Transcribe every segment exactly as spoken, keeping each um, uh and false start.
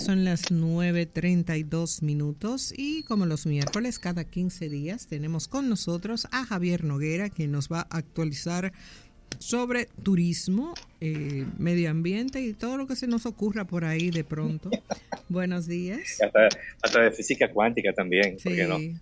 Son las nueve treinta y dos minutos y como los miércoles cada quince días tenemos con nosotros a Javier Noguera, quien nos va a actualizar sobre turismo, eh, medio ambiente y todo lo que se nos ocurra por ahí de pronto. Buenos días. Hasta, hasta de física cuántica también, ¿por qué no? Sí.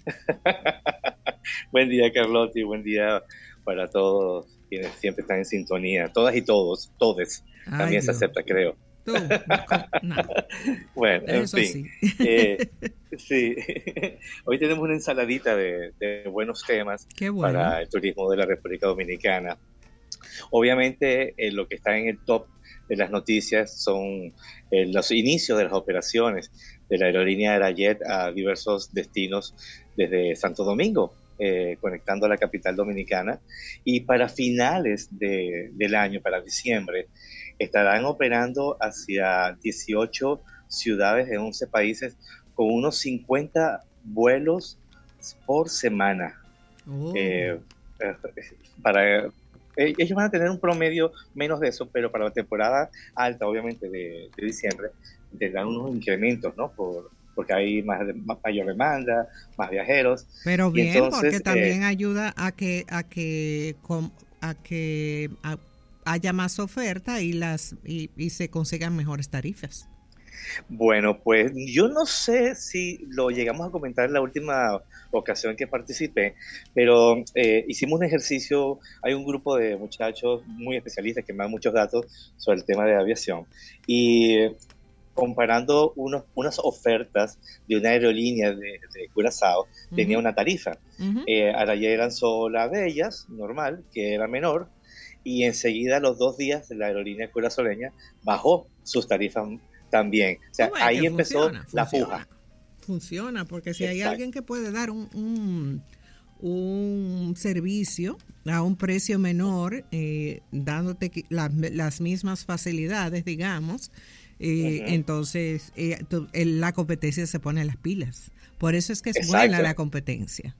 Buen día, Carlotti, buen día para todos quienes siempre están en sintonía, todas y todos, todes, Ay, también se Dios. acepta, creo. Tú, no, no. Bueno, en Eso fin. sí. Eh, sí, hoy tenemos una ensaladita de, de buenos temas Qué bueno. para el turismo de la República Dominicana. Obviamente, eh, lo que está en el top de las noticias son eh, los inicios de las operaciones de la aerolínea Aerayet a diversos destinos desde Santo Domingo, eh, conectando a la capital dominicana. Y para finales de, del año, para diciembre, estarán operando hacia dieciocho ciudades en once países con unos cincuenta vuelos por semana. Oh. Eh, eh, para ellos van a tener un promedio menos de eso, pero para la temporada alta, obviamente, de, de diciembre, tendrán unos incrementos, ¿no? Por, porque hay más, más mayor demanda, más viajeros. Pero bien, entonces, porque también eh, ayuda a que a que a que a, haya más oferta y las y, y se consigan mejores tarifas. Bueno, pues yo no sé si lo llegamos a comentar en la última ocasión que participé, pero eh, hicimos un ejercicio, hay un grupo de muchachos muy especialistas que me dan muchos datos sobre el tema de aviación y eh, comparando unos, unas ofertas de una aerolínea de, de Curazao, uh-huh. tenía una tarifa. Uh-huh. Eh, Arayet lanzó la de ellas, normal, que era menor, y enseguida los dos días la aerolínea curazoleña bajó sus tarifas también. O sea, ahí empezó funciona, la funciona, puja. Funciona, porque si Exacto. hay alguien que puede dar un, un, un servicio a un precio menor, eh, dándote la, las mismas facilidades, digamos, eh, uh-huh. entonces eh, tu, el, la competencia se pone las pilas. Por eso es que es Exacto. buena la competencia.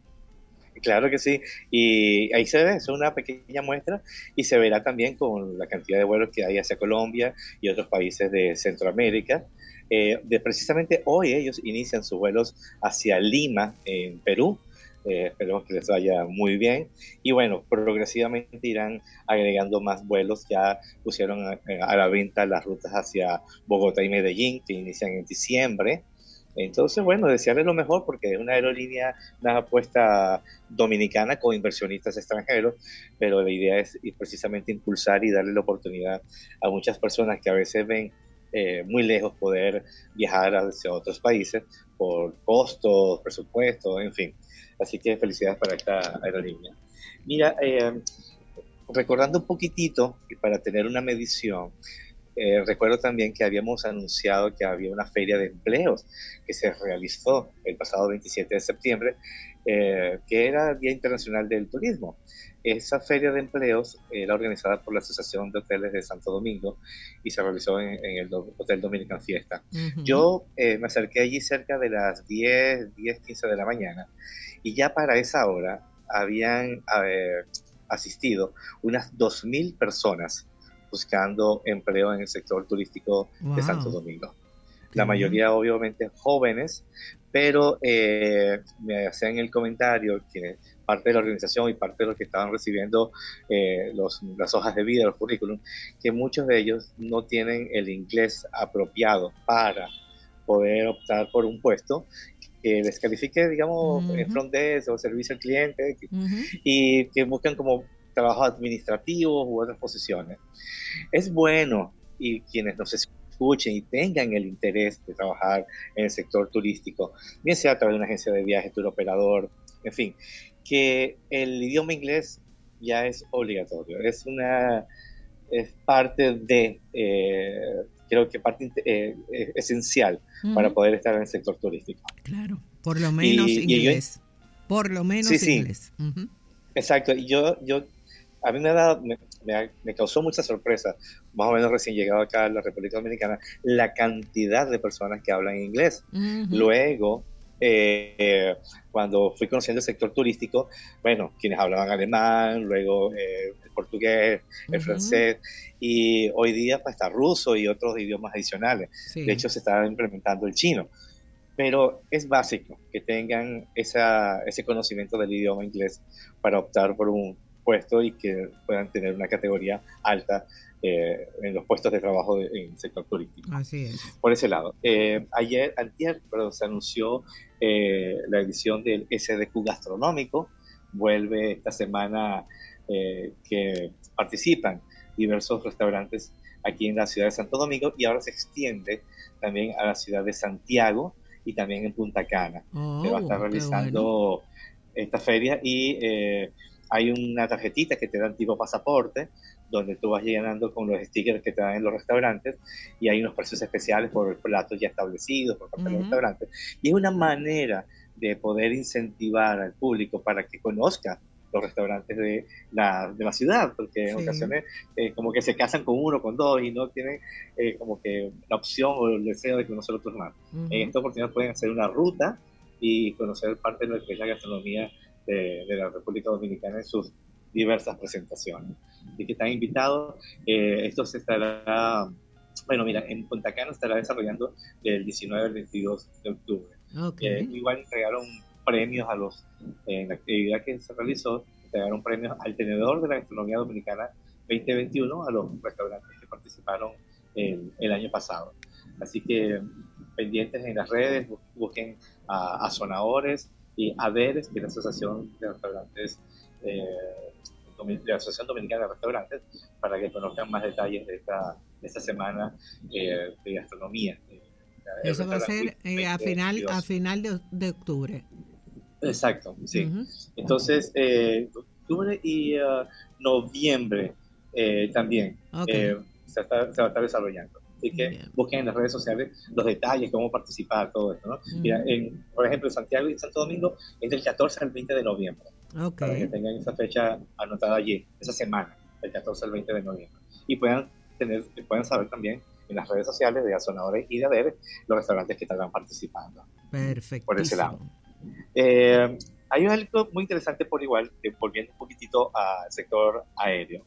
Claro que sí, y ahí se ve, es una pequeña muestra y se verá también con la cantidad de vuelos que hay hacia Colombia y otros países de Centroamérica. Eh, de precisamente hoy ellos inician sus vuelos hacia Lima, en Perú. Eh, esperemos que les vaya muy bien. Y bueno, progresivamente irán agregando más vuelos. Ya pusieron a, a la venta las rutas hacia Bogotá y Medellín, que inician en diciembre. Entonces, bueno, desearles lo mejor porque es una aerolínea, una apuesta dominicana con inversionistas extranjeros, pero la idea es precisamente impulsar y darle la oportunidad a muchas personas que a veces ven eh, muy lejos poder viajar hacia otros países por costos, presupuestos, en fin. Así que felicidades para esta aerolínea. Mira, eh, recordando un poquitito, para tener una medición, Eh, recuerdo también que habíamos anunciado que había una feria de empleos que se realizó el pasado veintisiete de septiembre, eh, que era el Día Internacional del Turismo. Esa feria de empleos era organizada por la Asociación de Hoteles de Santo Domingo y se realizó en, en el Hotel Dominican Fiesta. Uh-huh. Yo eh, me acerqué allí cerca de las diez, diez, quince de la mañana y ya para esa hora habían eh, asistido unas dos mil personas buscando empleo en el sector turístico wow. de Santo Domingo. La mayoría obviamente jóvenes, pero eh, me hacían el comentario que parte de la organización y parte de los que estaban recibiendo eh, los, las hojas de vida, los currículum, que muchos de ellos no tienen el inglés apropiado para poder optar por un puesto que les califique, digamos, uh-huh. en front desk o servicio al cliente, uh-huh. y que buscan como trabajos administrativos u otras posiciones. Es bueno, y quienes nos escuchen y tengan el interés de trabajar en el sector turístico, bien sea a través de una agencia de viajes, tour operador, en fin, que el idioma inglés ya es obligatorio, es una es parte de, eh, creo que parte eh, esencial uh-huh. para poder estar en el sector turístico. Claro, por lo menos y, inglés, y yo, por lo menos sí, inglés. Sí. Uh-huh. Exacto, y yo, yo a mí me, ha dado, me, me, me causó mucha sorpresa, más o menos recién llegado acá a la República Dominicana, la cantidad de personas que hablan inglés. Uh-huh. Luego eh, eh, cuando fui conociendo el sector turístico, bueno, quienes hablaban alemán, luego eh, el portugués, el Ujú. francés, y hoy día pues, está ruso y otros idiomas adicionales. De Sí. hecho, se está implementando el chino. Pero es básico que tengan esa, ese conocimiento del idioma inglés para optar por un puesto y que puedan tener una categoría alta eh, en los puestos de trabajo de, en el sector turístico. Así es. Por ese lado. Eh, ayer, antier, perdón, se anunció eh, la edición del S D Q gastronómico. Vuelve esta semana eh, que participan diversos restaurantes aquí en la ciudad de Santo Domingo y ahora se extiende también a la ciudad de Santiago y también en Punta Cana. Se va a estar Oh, qué bueno. realizando esta feria y eh, hay una tarjetita que te dan tipo pasaporte donde tú vas llenando con los stickers que te dan en los restaurantes y hay unos precios especiales por platos ya establecidos por parte de los Ujú. restaurantes. Y es una manera de poder incentivar al público para que conozca los restaurantes de la, de la ciudad, porque en Sí. ocasiones eh, como que se casan con uno, con dos y no tienen eh, como que la opción o el deseo de conocer otros más. En Ujú. esta oportunidad pueden hacer una ruta y conocer parte de lo que es la gastronomía de, de la República Dominicana en sus diversas presentaciones. Así que están invitados. Eh, esto se estará, bueno, mira, en Punta Cana estará desarrollando del diecinueve al veintidós de octubre. Ok. Eh, igual entregaron premios a los, en la actividad que se realizó, entregaron premios al tenedor de la gastronomía dominicana veinte veintiuno a los restaurantes que participaron el, el año pasado. Así que pendientes en las redes, busquen a, a Zonadores y a DERES, que es la Asociación de Restaurantes eh, de la Asociación Dominicana de Restaurantes, para que conozcan más detalles de esta, de esta semana eh, de gastronomía. Eh, el Eso va a Restaurant ser Week eh, a final, a dos mil veintidós. final de, de octubre. Exacto, sí. Ujú. Entonces, eh, octubre y uh, noviembre eh, también Ok. eh, se, está, se va a estar desarrollando. Así que Bien. busquen en las redes sociales los detalles, cómo participar, todo esto, ¿no? Mira, Ujú. en, por ejemplo, en Santiago y Santo Domingo es del catorce al veinte de noviembre, Ok. para que tengan esa fecha anotada allí, esa semana, del catorce al veinte de noviembre. Y puedan, tener, puedan saber también en las redes sociales de Azonadores y de Aderes los restaurantes que estarán participando por ese lado. Perfectísimo. Eh, hay algo muy interesante por igual, eh, volviendo un poquitito al sector aéreo.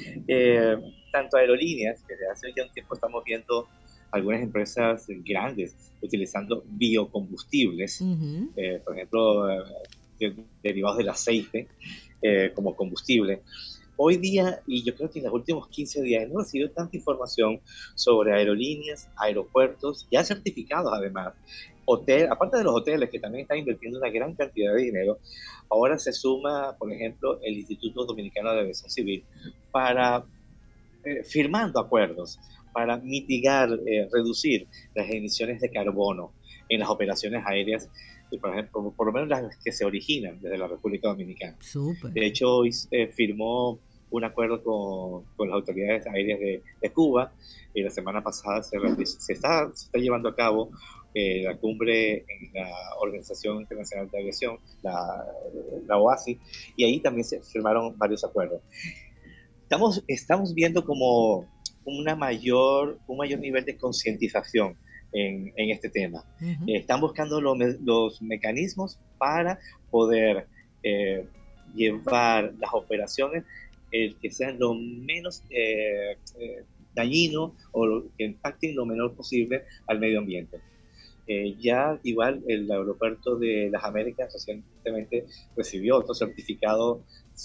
Eh, tanto aerolíneas, que desde hace ya un tiempo estamos viendo algunas empresas grandes utilizando biocombustibles, Ujú. eh, por ejemplo, eh, derivados del aceite eh, como combustible. Hoy día, y yo creo que en los últimos quince días, hemos recibido tanta información sobre aerolíneas, aeropuertos, ya certificados además, hotel, aparte de los hoteles que también están invirtiendo una gran cantidad de dinero, ahora se suma, por ejemplo, el Instituto Dominicano de Aviación Civil para eh, firmando acuerdos para mitigar, eh, reducir las emisiones de carbono en las operaciones aéreas, y por ejemplo, por lo menos las que se originan desde la República Dominicana. Súper. De hecho, hoy eh, firmó un acuerdo con, con, las autoridades aéreas de, de Cuba y la semana pasada se, se, está, se está llevando a cabo eh, la cumbre en la Organización Internacional de Aviación, la, la O A S I, y ahí también se firmaron varios acuerdos. Estamos, estamos viendo como una mayor, un mayor nivel de concientización en, en este tema. Ujú. Eh, están buscando lo, los mecanismos para poder eh, llevar las operaciones eh, que sean lo menos eh, eh, dañino o que impacten lo menor posible al medio ambiente. Eh, ya igual el aeropuerto de las Américas recientemente recibió otro certificado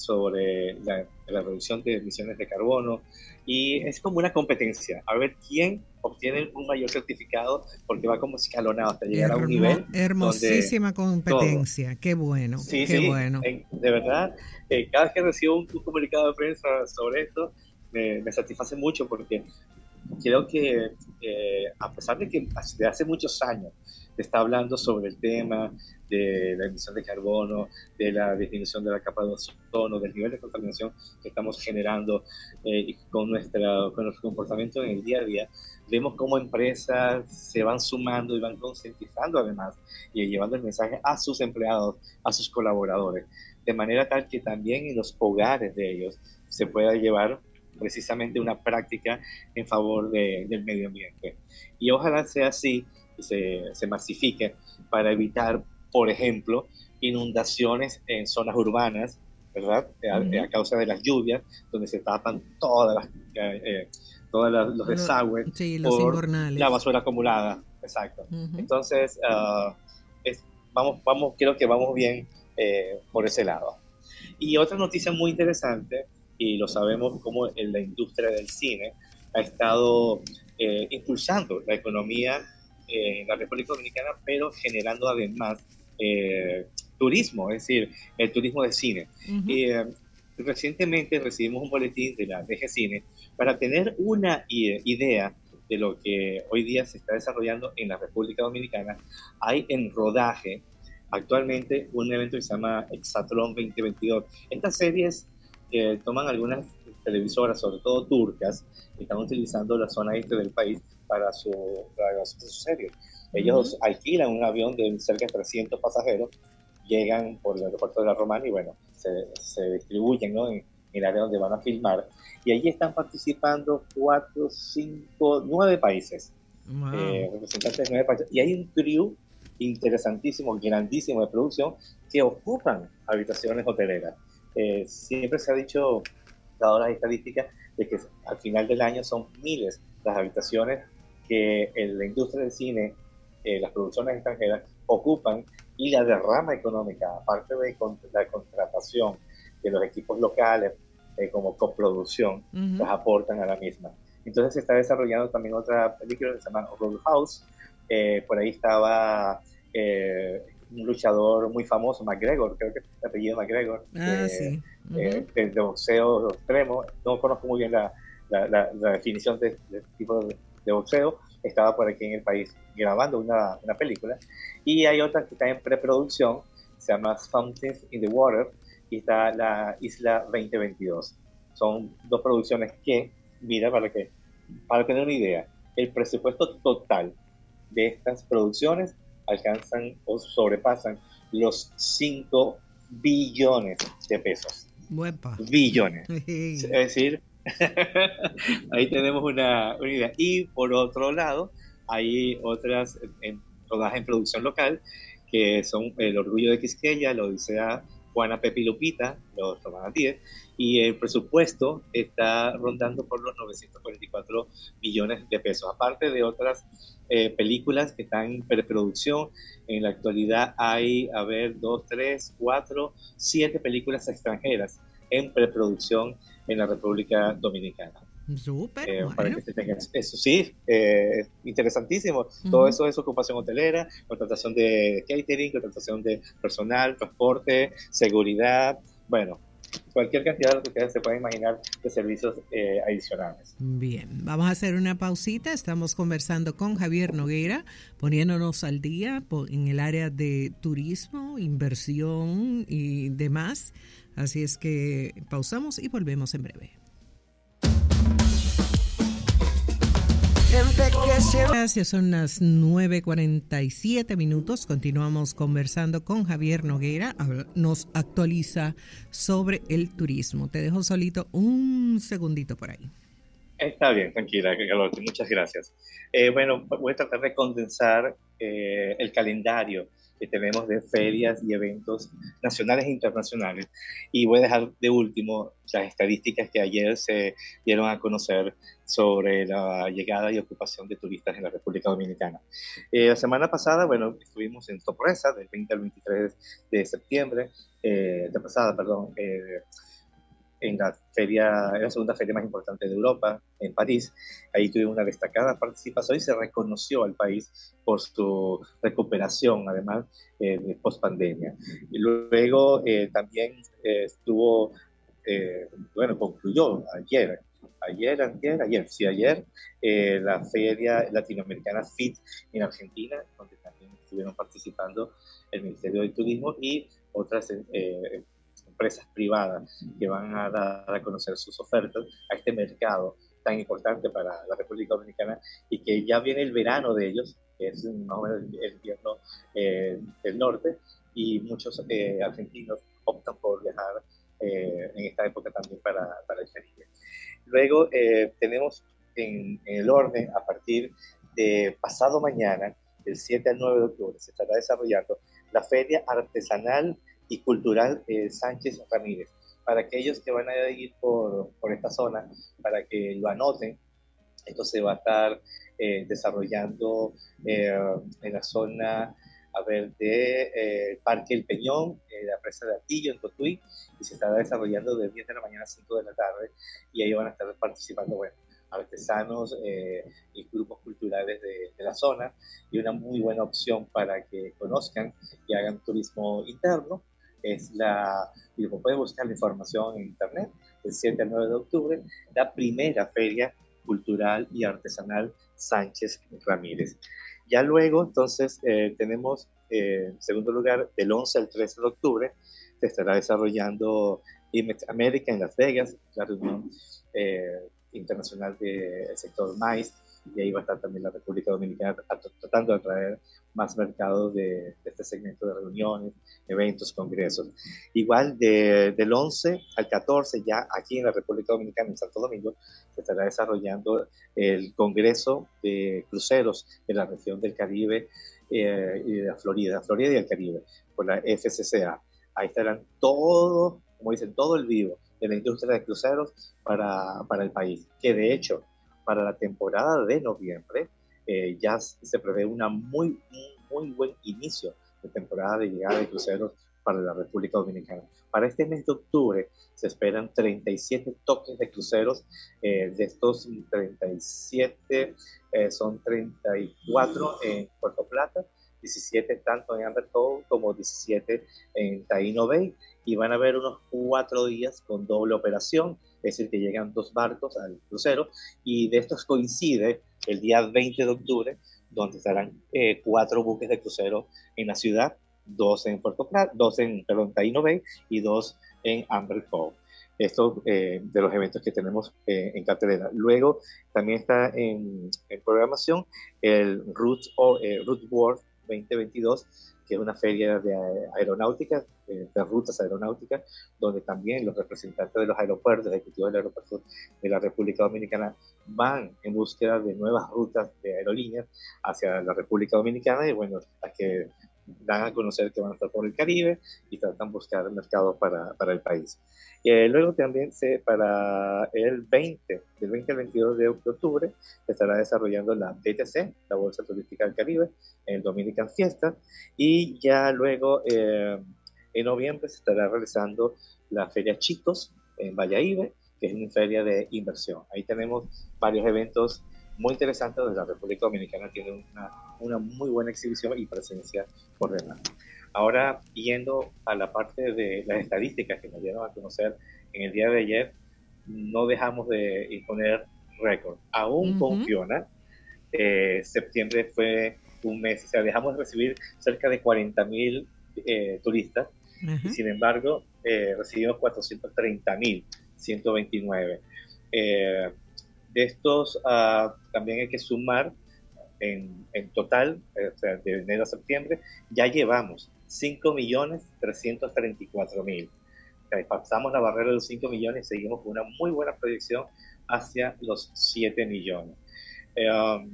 sobre la, la reducción de emisiones de carbono y es como una competencia, a ver quién obtiene un mayor certificado porque va como escalonado hasta llegar a un Hermo, nivel donde hermosísima todo. competencia. Qué bueno, Sí, qué sí, bueno. en, de verdad, eh, cada vez que recibo un, un comunicado de prensa sobre esto, me, me satisface mucho porque creo que eh, a pesar de que desde hace muchos años se está hablando sobre el tema de la emisión de carbono, de la disminución de la capa de ozono, del nivel de contaminación que estamos generando eh, y con, nuestra, con nuestro comportamiento en el día a día, vemos cómo empresas se van sumando y van concientizando además y llevando el mensaje a sus empleados, a sus colaboradores, de manera tal que también en los hogares de ellos se pueda llevar precisamente una práctica en favor de, del medio ambiente. Y ojalá sea así y se, se masifique para evitar por ejemplo, inundaciones en zonas urbanas, ¿verdad? Uh-huh. A, a causa de las lluvias, donde se tapan todas las, eh, eh, todos los desagües sí, los por invernales. La basura acumulada. Exacto. Uh-huh. Entonces, uh, es, vamos, vamos, creo que vamos bien eh, por ese lado. Y otra noticia muy interesante, y lo sabemos como en la industria del cine ha estado eh, impulsando la economía eh, en la República Dominicana, pero generando además eh, turismo, es decir, el turismo de cine. Uh-huh. eh, recientemente recibimos un boletín de la D G Cine para tener una idea de lo que hoy día se está desarrollando en la República Dominicana. Hay en rodaje actualmente un evento que se llama Exatlón veinte veintidós. Estas series eh, toman algunas televisoras, sobre todo turcas, que están utilizando la zona este del país para su grabación de sus series. Ellos uh-huh. alquilan un avión de cerca de trescientos pasajeros, llegan por el aeropuerto de la Romana y bueno, se, se distribuyen, ¿no?, en, en el área donde van a filmar. Y allí están participando cuatro, cinco, nueve países. Wow. Eh, representantes de nueve países. Y hay un crew interesantísimo, grandísimo de producción que ocupan habitaciones hoteleras. Eh, siempre se ha dicho, dado las estadísticas, de que al final del año son miles las habitaciones que en la industria del cine, eh, las producciones extranjeras ocupan, y la derrama económica, aparte de con, la contratación de los equipos locales eh, como coproducción, uh-huh. las aportan a la misma. Entonces se está desarrollando también otra película que se llama Roadhouse. Eh, por ahí estaba eh, un luchador muy famoso, McGregor, creo que es el apellido McGregor, ah, eh, sí. uh-huh. eh, de, de boxeo extremo. No conozco muy bien la, la, la, la definición de, de tipo de, de boxeo. Estaba por aquí en el país grabando una, una película. Y hay otra que está en preproducción, se llama Fountains in the Water, y está la Isla veinte veintidós. Son dos producciones que, mira, para que para tener una idea, el presupuesto total de estas producciones alcanzan o sobrepasan los cinco billones de pesos. Uepa. Billones. Es decir, ahí tenemos una, una idea. Y por otro lado, hay otras en rodaje en producción local, que son El Orgullo de Quisqueya, La Odisea, Juana, Pepe y Lupita, los Romanatíes, y el presupuesto está rondando por los novecientos cuarenta y cuatro millones de pesos, aparte de otras eh, películas que están en preproducción. En la actualidad hay, a ver, dos, tres, cuatro, siete películas extranjeras en preproducción en la República Dominicana. Súper, eh, bueno. Para que se tengan eso, sí, eh, interesantísimo. Uh-huh. Todo eso es ocupación hotelera, contratación de catering, contratación de personal, transporte, seguridad, bueno, cualquier cantidad de lo que ustedes se pueden imaginar de servicios eh, adicionales. Bien, vamos a hacer una pausita. Estamos conversando con Javier Nogueira, poniéndonos al día en el área de turismo, inversión y demás. Así es que pausamos y volvemos en breve. Gracias, son las nueve cuarenta y siete minutos. Continuamos conversando con Javier Nogueira. Nos actualiza sobre el turismo. Te dejo solito un segundito por ahí. Está bien, tranquila, Carlota, muchas gracias. Eh, bueno, voy a tratar de condensar eh, el calendario que tenemos de ferias y eventos nacionales e internacionales. Y voy a dejar de último las estadísticas que ayer se dieron a conocer sobre la llegada y ocupación de turistas en la República Dominicana. Eh, la semana pasada, bueno, estuvimos en Sorpresa, del veinte al veintitrés de septiembre, eh, de pasada, perdón, eh, en la feria, en la segunda feria más importante de Europa, en París. Ahí tuvimos una destacada participación y se reconoció al país por su recuperación, además, eh, de post-pandemia. Y luego eh, también eh, estuvo, eh, bueno, concluyó ayer, ayer, ayer, ayer, sí, ayer, eh, la feria latinoamericana FIT en Argentina, donde también estuvieron participando el Ministerio de Turismo y otras eh, empresas privadas que van a dar a conocer sus ofertas a este mercado tan importante para la República Dominicana, y que ya viene el verano de ellos, que es más o menos el invierno eh, del norte, y muchos eh, argentinos optan por viajar eh, en esta época también para, para el Caribe. Luego eh, tenemos en, en el orden, a partir de pasado mañana, del siete al nueve de octubre, se estará desarrollando la Feria Artesanal y Cultural eh, Sánchez Ramírez. Para aquellos que van a ir por, por esta zona, para que lo anoten, esto se va a estar eh, desarrollando eh, en la zona, a ver, de eh, Parque El Peñón, eh, la presa de Atillo en Cotuí, y se estará desarrollando de diez de la mañana a cinco de la tarde, y ahí van a estar participando, bueno, artesanos eh, y grupos culturales de, de la zona, y una muy buena opción para que conozcan y hagan turismo interno. Es la, y como pueden buscar la información en internet, del siete al nueve de octubre, la primera feria cultural y artesanal Sánchez Ramírez. Ya luego, entonces, eh, tenemos, eh, en segundo lugar, del once al trece de octubre, se estará desarrollando IMEX América en Las Vegas, la reunión eh, internacional del sector maíz, y ahí va a estar también la República Dominicana tratando de atraer más mercados de, de este segmento de reuniones, eventos, congresos. Igual de, del once al catorce, ya aquí en la República Dominicana, en Santo Domingo, se estará desarrollando el Congreso de Cruceros de la región del Caribe eh, y de la Florida, Florida y el Caribe, por la F C C A. Ahí estarán todos, como dicen, todo el vivo de la industria de cruceros para, para el país, que de hecho, para la temporada de noviembre, eh, ya se prevé una muy, muy buen inicio de temporada de llegada de cruceros para la República Dominicana. Para este mes de octubre se esperan treinta y siete toques de cruceros, eh, de estos treinta y siete eh, son treinta y cuatro en Puerto Plata, diecisiete tanto en Amber Cove como diecisiete en Taino Bay, y van a haber unos cuatro días con doble operación, es decir, que llegan dos barcos al crucero, y de estos coincide el día veinte de octubre, donde estarán eh, cuatro buques de crucero en la ciudad, dos en Puerto Plata, dos en, perdón, Taino Bay y dos en Amber Cove. Esto eh, de los eventos que tenemos eh, en cartelera. Luego también está en, en programación el Root, eh, Root World veinte veintidós, que es una feria de aeronáutica, de rutas aeronáuticas, donde también los representantes de los aeropuertos, ejecutivos del aeropuerto de la República Dominicana, van en búsqueda de nuevas rutas de aerolíneas hacia la República Dominicana, y bueno, las que dan a conocer que van a estar por el Caribe y tratan de buscar mercados para, para el país. Y eh, luego también se, para el veinte, del veinte al veintidós de octubre, se estará desarrollando la B T C, la Bolsa Turística del Caribe, en el Dominican Fiesta, y ya luego eh, en noviembre se estará realizando la Feria Chicos en Valladolid, que es una feria de inversión. Ahí tenemos varios eventos muy interesantes donde la República Dominicana tiene una, una muy buena exhibición y presencia por demás. Ahora, yendo a la parte de las estadísticas que nos dieron a conocer en el día de ayer, no dejamos de imponer récord. Aún uh-huh. con Fiona, eh, septiembre fue un mes, o sea, dejamos de recibir cerca de cuarenta mil eh, turistas, uh-huh. y sin embargo, eh, recibimos cuatrocientos treinta mil ciento veintinueve. Eh, de estos, uh, también hay que sumar en, en total, eh, o sea, de enero a septiembre, ya llevamos cinco millones trescientos treinta y cuatro mil. O sea, pasamos la barrera de los cinco millones y seguimos con una muy buena proyección hacia los siete millones. Eh, um,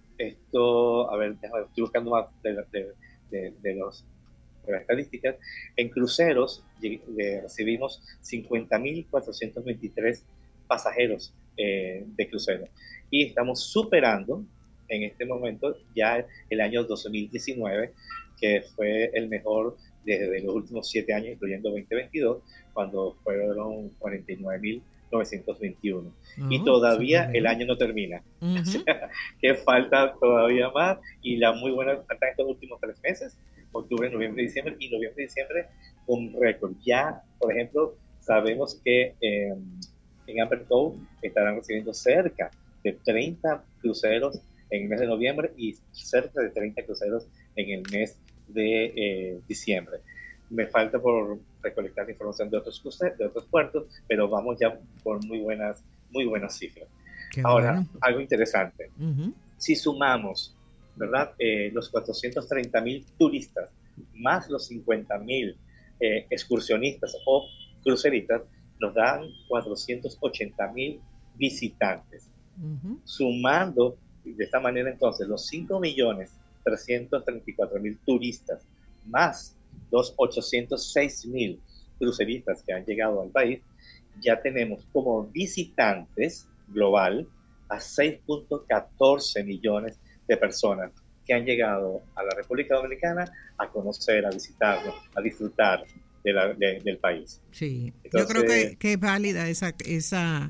esto, a ver, déjame, estoy buscando más de, de, de, de, los, de las estadísticas. En cruceros eh, recibimos cincuenta mil cuatrocientos veintitrés pasajeros eh, de crucero, y estamos superando en este momento ya el año dos mil diecinueve, que fue el mejor desde los últimos siete años, incluyendo veinte veintidós, cuando fueron cuarenta y nueve mil novecientos veintiuno. Oh, y todavía el año no termina. Uh-huh. O sea, que falta todavía más, y la muy buena falta estos últimos tres meses, octubre, noviembre, diciembre, y noviembre y diciembre un récord. Ya, por ejemplo, sabemos que eh, en Amber Cove estarán recibiendo cerca de treinta cruceros en el mes de noviembre y cerca de treinta cruceros en el mes de eh, diciembre. Me falta por recolectar información de otros cruceros, de otros puertos, pero vamos ya por muy buenas, muy buenas cifras. Qué Ahora, bueno. Algo interesante. Uh-huh. Si sumamos, ¿verdad? Eh, los cuatrocientos treinta mil turistas más los cincuenta mil eh, excursionistas o cruceristas, nos dan cuatrocientos ochenta mil visitantes. Uh-huh. Sumando de esta manera entonces los cinco millones trescientos treinta y cuatro mil turistas, más los ochocientos seis mil cruceristas que han llegado al país, ya tenemos como visitantes global a seis punto catorce millones de personas que han llegado a la República Dominicana a conocer, a visitarnos, a disfrutar de la, de, del país. Sí, entonces, yo creo que, que es válida esa, esa,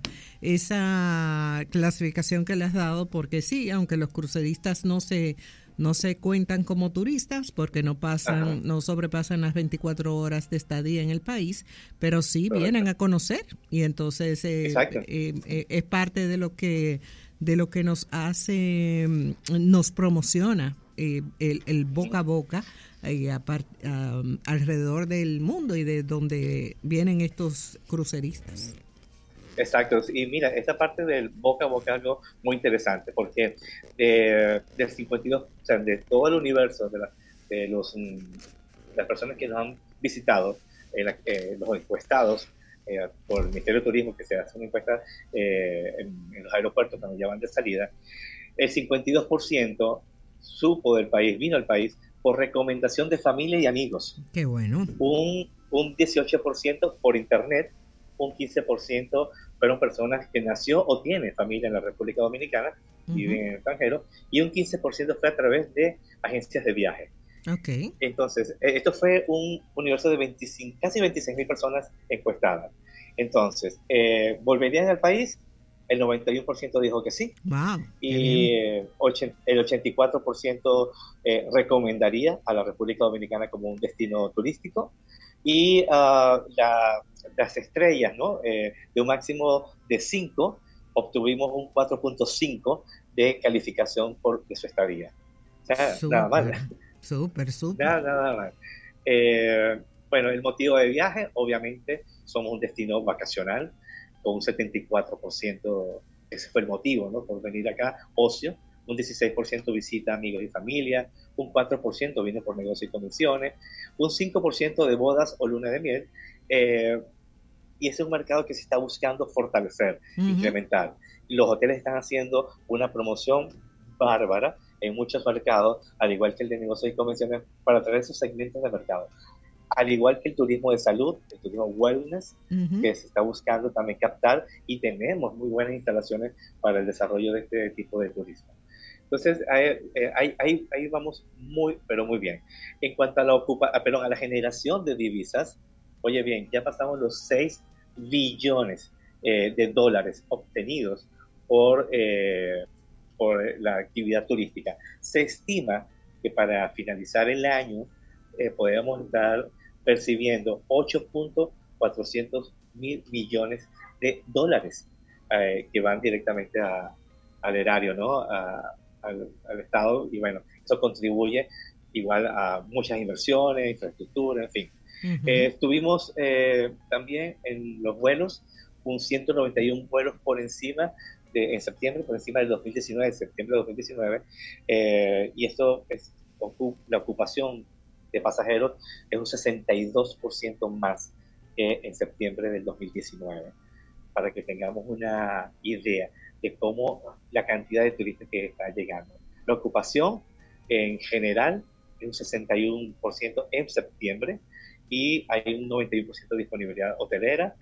esa clasificación que le has dado, porque sí, aunque los cruceristas no se no se cuentan como turistas porque no pasan, ajá, no sobrepasan las veinticuatro horas de estadía en el país, pero sí correcto, vienen a conocer y entonces eh, eh, eh, es parte de lo que de lo que nos hace, nos promociona eh, el, el boca a boca eh, apart, um, alrededor del mundo y de donde vienen estos cruceristas. Exacto, y mira, esta parte del boca a boca es algo muy interesante, porque de, del cincuenta y dos, o sea, de todo el universo de, la, de los, de las personas que nos han visitado, eh, la, eh, los encuestados eh, por el Ministerio de Turismo, que se hace una encuesta eh, en, en los aeropuertos cuando ya van de salida, el cincuenta y dos por ciento supo del país, vino al país por recomendación de familia y amigos. Qué bueno. Un, un dieciocho por ciento por internet, un quince por ciento fueron personas que nació o tiene familia en la República Dominicana, uh-huh, viven en el extranjero, y un quince por ciento fue a través de agencias de viaje. Okay. Entonces, esto fue un universo de veinticinco, casi veintiséis mil personas encuestadas. Entonces, eh, ¿volverían al país? El noventa y uno por ciento dijo que sí. Wow, y eh, el ochenta y cuatro por ciento eh, recomendaría a la República Dominicana como un destino turístico. Y uh, la, las estrellas, ¿no? Eh, de un máximo de cinco, obtuvimos un cuatro punto cinco de calificación por de su estadía. O sea, super, nada mal. Súper, súper. Nada, nada mal. Eh, bueno, el motivo de viaje, obviamente, somos un destino vacacional, con un setenta y cuatro por ciento, ese fue el motivo, ¿no? Por venir acá, ocio. Un dieciséis por ciento visita amigos y familia, un cuatro por ciento viene por negocios y comisiones, un cinco por ciento de bodas o luna de miel, eh, y ese es un mercado que se está buscando fortalecer, uh-huh, incrementar. Los hoteles están haciendo una promoción bárbara en muchos mercados, al igual que el de negocios y convenciones, para atraer esos segmentos de mercado. Al igual que el turismo de salud, el turismo wellness, uh-huh, que se está buscando también captar, y tenemos muy buenas instalaciones para el desarrollo de este tipo de turismo. Entonces, ahí, ahí, ahí, ahí vamos muy, pero muy bien. En cuanto a la, ocupa, perdón, a la generación de divisas, oye bien, ya pasamos los seis billones eh, de dólares obtenidos por, eh, por la actividad turística. Se estima que para finalizar el año eh, podemos estar percibiendo ocho punto cuatrocientos mil millones de dólares eh, que van directamente a, al erario, ¿no? A, Al, al Estado, y bueno, eso contribuye igual a muchas inversiones, infraestructura, en fin. Uh-huh. Eh, tuvimos eh, también en los vuelos un ciento noventa y uno vuelos por encima de, en septiembre, por encima del dos mil diecinueve, de septiembre de dos mil diecinueve, eh, y esto es la ocupación de pasajeros es un sesenta y dos por ciento más que en septiembre del dos mil diecinueve, para que tengamos una idea de cómo la cantidad de turistas que está llegando. La ocupación en general es un sesenta y uno por ciento en septiembre, y hay un noventa y uno por ciento de disponibilidad hotelera,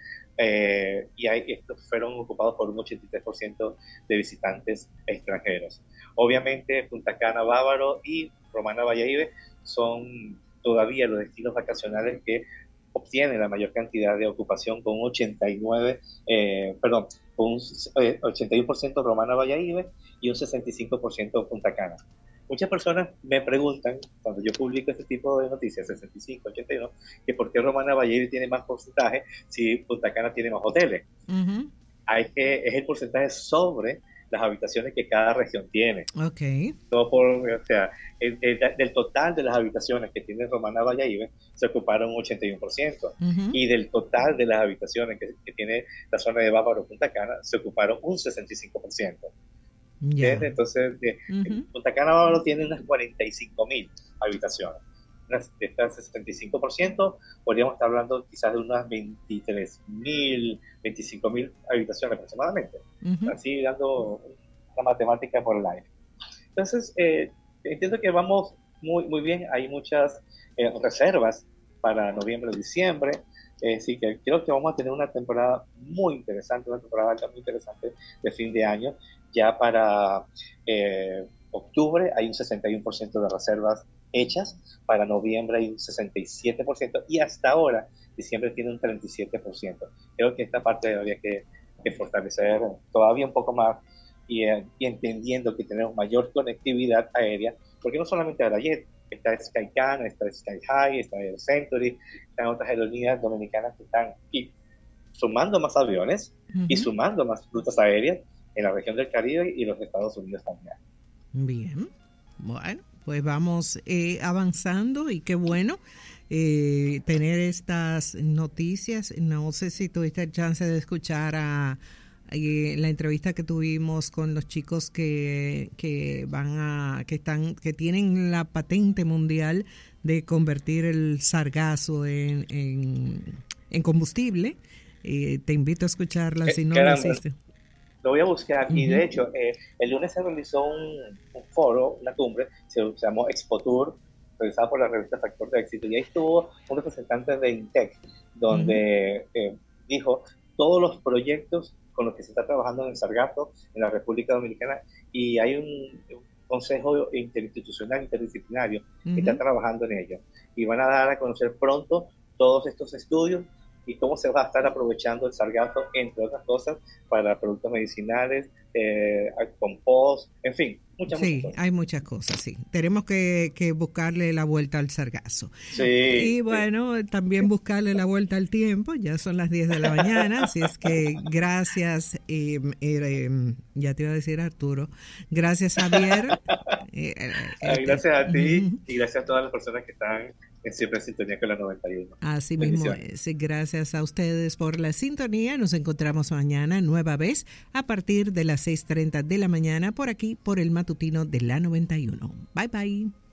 eh, y hay, estos fueron ocupados por un ochenta y tres por ciento de visitantes extranjeros. Obviamente Punta Cana, Bávaro y Romana Valladolid son todavía los destinos vacacionales que obtienen la mayor cantidad de ocupación, con ochenta y nueve, eh, perdón, con un eh, ochenta y uno por ciento Romana Valladolid y un sesenta y cinco por ciento Punta Cana. Muchas personas me preguntan, cuando yo publico este tipo de noticias, sesenta y cinco, ochenta y uno, que por qué Romana Valladolid tiene más porcentaje si Punta Cana tiene más hoteles. Uh-huh. Hay que, es el porcentaje sobre las habitaciones que cada región tiene. Okay. Todo por, o sea, el, el, del total de las habitaciones que tiene Romana Valladolid se ocuparon un ochenta y uno por ciento. Uh-huh. Y del total de las habitaciones que, que tiene la zona de Bávaro, Punta Cana, se ocuparon un sesenta y cinco por ciento. Yeah. Entonces, de, uh-huh, Punta Cana, Bávaro tiene unas cuarenta y cinco mil habitaciones. De estas sesenta y cinco por ciento, podríamos estar hablando quizás de unas veintitrés mil, veinticinco mil habitaciones aproximadamente. Uh-huh. Así dando una matemática por el aire. Entonces, eh, entiendo que vamos muy, muy bien. Hay muchas eh, reservas para noviembre, diciembre. Eh, así que creo que vamos a tener una temporada muy interesante, una temporada alta muy interesante de fin de año. Ya para eh, octubre hay un sesenta y uno por ciento de reservas hechas, para noviembre hay un sesenta y siete por ciento y hasta ahora diciembre tiene un treinta y siete por ciento. Creo que esta parte habría que, que fortalecer todavía un poco más y, eh, y entendiendo que tenemos mayor conectividad aérea, porque no solamente Aerojet, está Skycan, está Sky High, está Air Century, están otras aerolíneas dominicanas que están y sumando más aviones uh-huh. y sumando más rutas aéreas en la región del Caribe y los Estados Unidos también. Bien, bueno, pues vamos eh, avanzando y qué bueno eh, tener estas noticias. No sé si tuviste el chance de escuchar a, a la entrevista que tuvimos con los chicos que que van a que están que tienen la patente mundial de convertir el sargazo en en, en combustible. Eh, te invito a escucharla si no lo hiciste. Lo voy a buscar uh-huh. y de hecho eh, el lunes se realizó un, un foro, una cumbre, se, se llamó Expo Tour, realizada por la revista Factor de Éxito, y ahí estuvo un representante de INTEC, donde uh-huh. eh, dijo todos los proyectos con los que se está trabajando en el sargazo en la República Dominicana, y hay un, un consejo interinstitucional, interdisciplinario, uh-huh. que está trabajando en ello, y van a dar a conocer pronto todos estos estudios y cómo se va a estar aprovechando el sargazo, entre otras cosas, para productos medicinales, eh, compost, en fin, muchas, sí, muchas cosas. Hay muchas cosas, sí. Tenemos que, que buscarle la vuelta al sargazo. Sí, y bueno, sí. también buscarle la vuelta al tiempo, ya son las diez de la mañana, así es que gracias, eh, eh, ya te iba a decir Arturo, gracias Javier. eh, eh, gracias a ti uh-huh. y gracias a todas las personas que están siempre en sintonía con la noventa y uno. Así mismo es. Gracias a ustedes por la sintonía. Nos encontramos mañana nueva vez a partir de las seis treinta de la mañana por aquí, por el matutino de la noventa y uno. Bye, bye.